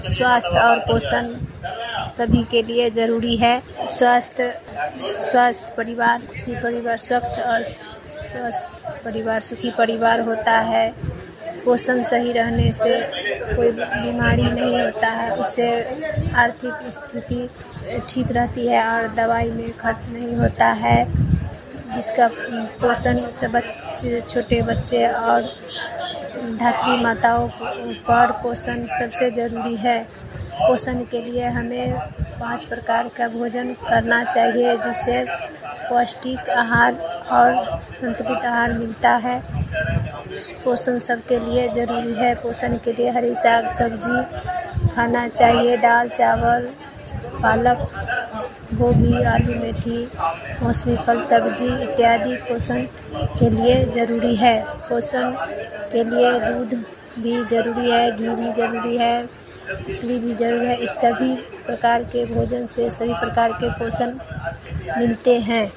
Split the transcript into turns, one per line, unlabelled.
स्वास्थ्य और पोषण सभी के लिए ज़रूरी है। स्वस्थ परिवार, खुशी परिवार, स्वच्छ और स्वस्थ परिवार सुखी परिवार होता है। पोषण सही रहने से कोई बीमारी नहीं होता है, उससे आर्थिक स्थिति ठीक रहती है और दवाई में खर्च नहीं होता है। जिसका पोषण से छोटे बच्चे और धात्री माताओं पर पोषण सबसे ज़रूरी है। पोषण के लिए हमें 5 प्रकार का भोजन करना चाहिए, जिससे पौष्टिक आहार और संतुलित आहार मिलता है। पोषण सबके लिए ज़रूरी है। पोषण के लिए हरी साग सब्जी खाना चाहिए, दाल चावल, पालक, गोभी, आलू, मेथी, मौसमी फल, सब्जी इत्यादि पोषण के लिए ज़रूरी है। पोषण के लिए दूध भी ज़रूरी है, घी भी ज़रूरी है, मछली भी ज़रूरी है। इस सभी प्रकार के भोजन से सभी प्रकार के पोषण मिलते हैं।